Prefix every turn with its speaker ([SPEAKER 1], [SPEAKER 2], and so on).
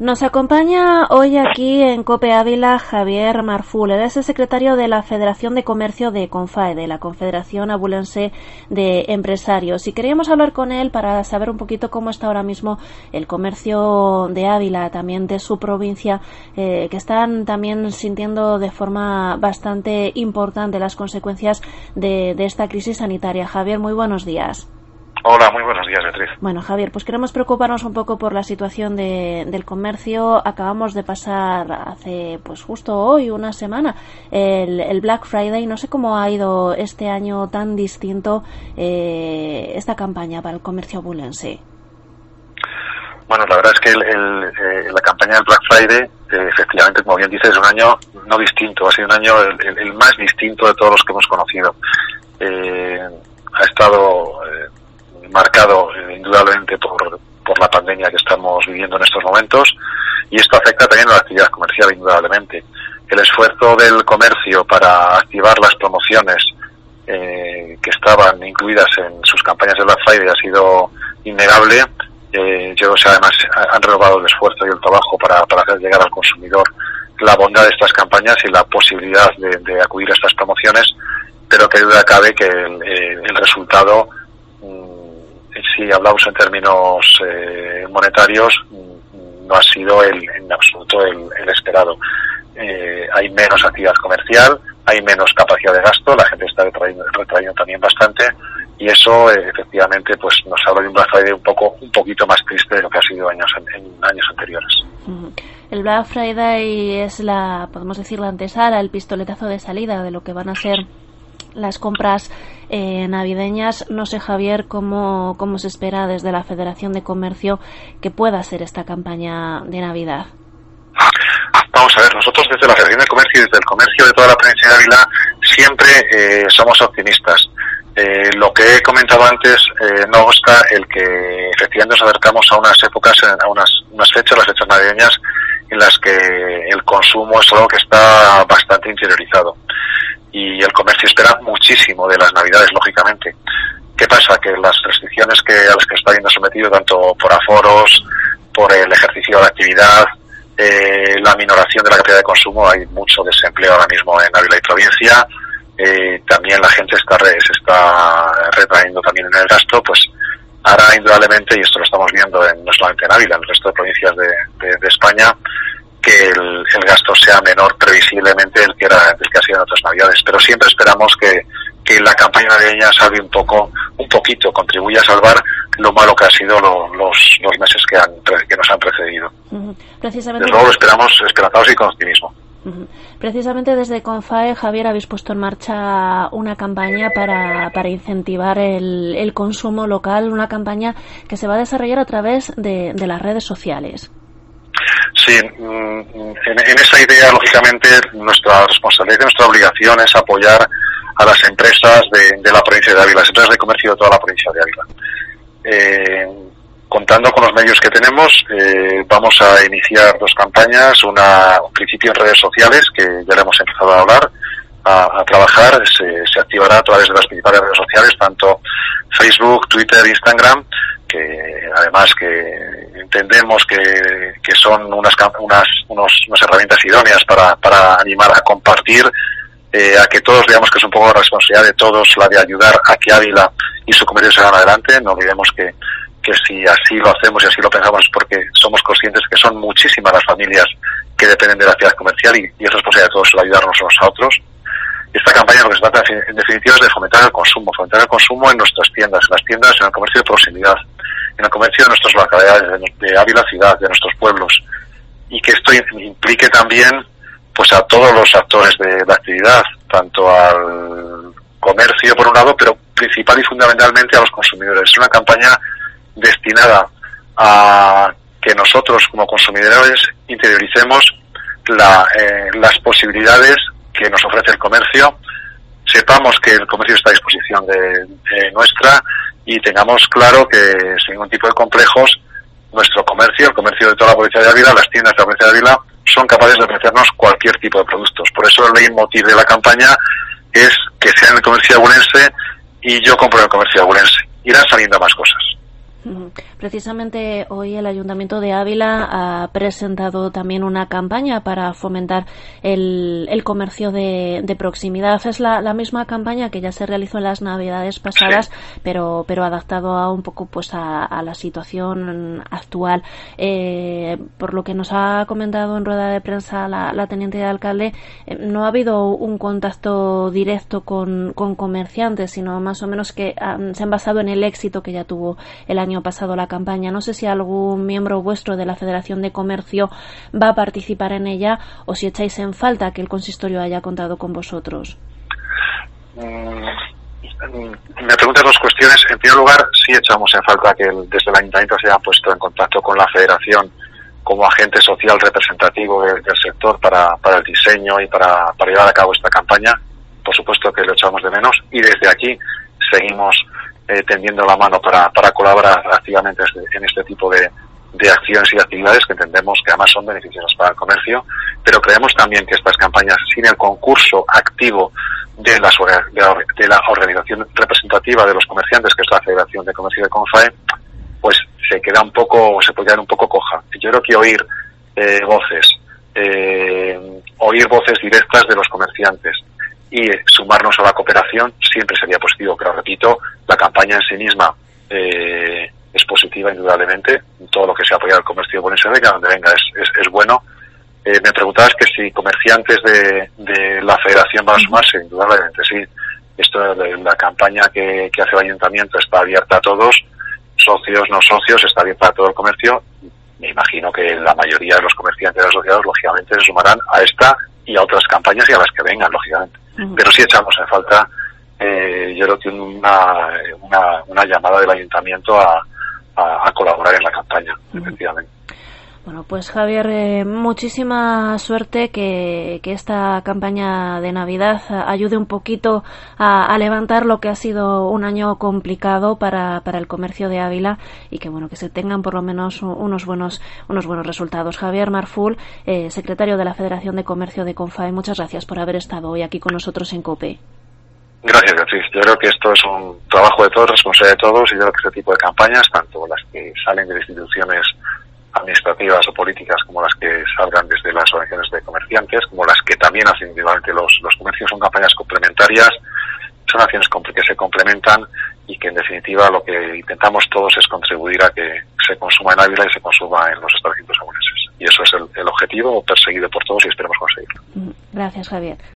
[SPEAKER 1] Nos acompaña hoy aquí en COPE Ávila Javier Marful. Él es el secretario de la Federación de Comercio de CONFAE, de la Confederación Abulense de Empresarios. Y queríamos hablar con él para saber un poquito cómo está ahora mismo el comercio de Ávila, también de su provincia, que están también sintiendo de forma bastante importante las consecuencias de esta crisis sanitaria. Javier, muy buenos días.
[SPEAKER 2] Hola, muy buenos días, Beatriz.
[SPEAKER 1] Bueno, Javier, pues queremos preocuparnos un poco por la situación del comercio. Acabamos de pasar hace, pues justo hoy, una semana, el Black Friday. No sé cómo ha ido este año tan distinto esta campaña para el comercio abulense.
[SPEAKER 2] Bueno, la verdad es que la campaña del Black Friday, efectivamente, como bien dices, es un año no distinto. Ha sido un año el más distinto de todos los que hemos conocido. Ha estado marcado indudablemente por la pandemia que estamos viviendo en estos momentos, y esto afecta también a la actividad comercial indudablemente. El esfuerzo del comercio para activar las promociones que estaban incluidas en sus campañas de Black Friday ha sido innegable. Yo sé, además han renovado el esfuerzo y el trabajo para hacer llegar al consumidor la bondad de estas campañas y la posibilidad de acudir a estas promociones, pero que duda cabe que el resultado, si hablamos en términos monetarios, no ha sido en absoluto el esperado. Hay menos actividad comercial, hay menos capacidad de gasto, la gente está retrayendo también bastante, y eso efectivamente pues nos habla de un Black Friday un poquito más triste de lo que ha sido en años anteriores.
[SPEAKER 1] El Black Friday es podemos decir, la antesala, el pistoletazo de salida de lo que van a ser las compras navideñas. No sé, Javier, cómo se espera desde la Federación de Comercio que pueda ser esta campaña de Navidad.
[SPEAKER 2] Vamos a ver, nosotros desde la Federación de Comercio y desde el comercio de toda la provincia de Ávila siempre somos optimistas. Lo que he comentado antes no obsta el que efectivamente nos acercamos a unas épocas, a unas fechas, las fechas navideñas, en las que el consumo es algo que está bastante interiorizado. Y el comercio espera muchísimo de las Navidades, lógicamente. ¿Qué pasa? Que las restricciones a las que está viendo sometido, tanto por aforos, por el ejercicio de la actividad, la minoración de la capacidad de consumo, hay mucho desempleo ahora mismo en Ávila y provincia, también la gente se está retrayendo también en el gasto, pues hará indudablemente, y esto lo estamos viendo no solamente en Ávila, en el resto de provincias de España, que el gasto sea menor previsiblemente del que ha sido en otras Navidades, pero siempre esperamos que la campaña navideña salve un poquito, contribuya a salvar lo malo que ha sido los meses que nos han precedido.
[SPEAKER 1] Precisamente,
[SPEAKER 2] desde luego lo esperamos esperanzados y con optimismo.
[SPEAKER 1] Precisamente desde CONFAE, Javier, habéis puesto en marcha una campaña para incentivar el consumo local, una campaña que se va a desarrollar a través de las redes sociales.
[SPEAKER 2] Sí, en esa idea, lógicamente, nuestra responsabilidad y nuestra obligación es apoyar a las empresas de la provincia de Ávila, las empresas de comercio de toda la provincia de Ávila. Contando con los medios que tenemos, vamos a iniciar dos campañas, un principio en redes sociales, que ya le hemos empezado a hablar, a trabajar, se activará a través de las principales redes sociales, tanto Facebook, Twitter, Instagram, que además que entendemos que son unas herramientas idóneas para animar a compartir, a que todos veamos que es un poco la responsabilidad de todos la de ayudar a que Ávila y su comercio salgan adelante. No olvidemos que si así lo hacemos y así lo pensamos es porque somos conscientes que son muchísimas las familias que dependen de la actividad comercial y es responsabilidad de todos el ayudarnos unos a otros. Esta campaña lo que se trata en definitiva es de fomentar el consumo en nuestras tiendas, en el comercio de proximidad, en el comercio de nuestras localidades, de Ávila ciudad, de nuestros pueblos, y que esto implique también pues a todos los actores de la actividad, tanto al comercio por un lado, pero principal y fundamentalmente a los consumidores. Es una campaña destinada a que nosotros como consumidores interioricemos las posibilidades que nos ofrece el comercio, sepamos que el comercio está a disposición de nuestra y tengamos claro que sin ningún tipo de complejos nuestro comercio, el comercio de toda la provincia de Ávila, las tiendas de la provincia de Ávila son capaces de ofrecernos cualquier tipo de productos. Por eso el leitmotiv de la campaña es que sea en el comercio abulense y yo compro en el comercio abulense. Irán saliendo más cosas.
[SPEAKER 1] Precisamente hoy el Ayuntamiento de Ávila ha presentado también una campaña para fomentar el comercio de proximidad. Es la misma campaña que ya se realizó en las Navidades pasadas, sí, pero adaptado a un poco pues a la situación actual. Por lo que nos ha comentado en rueda de prensa la teniente de alcalde, no ha habido un contacto directo con comerciantes, sino más o menos que se han basado en el éxito que ya tuvo el año pasado la campaña. No sé si algún miembro vuestro de la Federación de Comercio va a participar en ella o si echáis en falta que el consistorio haya contado con vosotros.
[SPEAKER 2] Me preguntas dos cuestiones. En primer lugar, sí echamos en falta que desde el Ayuntamiento se haya puesto en contacto con la Federación como agente social representativo del sector para el diseño y para llevar a cabo esta campaña. Por supuesto que lo echamos de menos y desde aquí seguimos tendiendo la mano para colaborar activamente en este tipo de acciones y actividades que entendemos que además son beneficiosas para el comercio, pero creemos también que estas campañas, sin el concurso activo de la organización representativa de los comerciantes, que es la Federación de Comercio de CONFAE, pues se puede quedar un poco coja. Yo creo que oír voces directas de los comerciantes y sumarnos a la cooperación siempre sería positivo, pero repito, la campaña en sí misma es positiva indudablemente. Todo lo que sea apoyar al comercio de Buenos Aires, donde venga es bueno. Me preguntabas que si comerciantes de la Federación van a sumarse, indudablemente sí. Esto de la campaña que hace el Ayuntamiento está abierta a todos, socios, no socios, está abierta a todo el comercio. Me imagino que la mayoría de los comerciantes asociados lógicamente se sumarán a esta y a otras campañas y a las que vengan, lógicamente. Pero sí echamos en falta, yo creo que una llamada del Ayuntamiento a colaborar en la campaña, efectivamente.
[SPEAKER 1] Bueno, pues Javier, muchísima suerte, que esta campaña de Navidad ayude un poquito a levantar lo que ha sido un año complicado para el comercio de Ávila y que bueno, que se tengan por lo menos unos buenos resultados. Javier Marful, secretario de la Federación de Comercio de CONFAE, muchas gracias por haber estado hoy aquí con nosotros en COPE.
[SPEAKER 2] Gracias, Beatriz. Yo creo que esto es un trabajo de todos, responsabilidad de todos, y yo creo que este tipo de campañas, tanto las que salen de instituciones administrativas o políticas como las que salgan desde las organizaciones de comerciantes, como las que también hacen individualmente los comercios, son campañas complementarias, son acciones que se complementan y que en definitiva lo que intentamos todos es contribuir a que se consuma en Ávila y se consuma en los establecimientos abulenses. Y eso es el objetivo perseguido por todos y esperemos conseguirlo.
[SPEAKER 1] Gracias, Javier.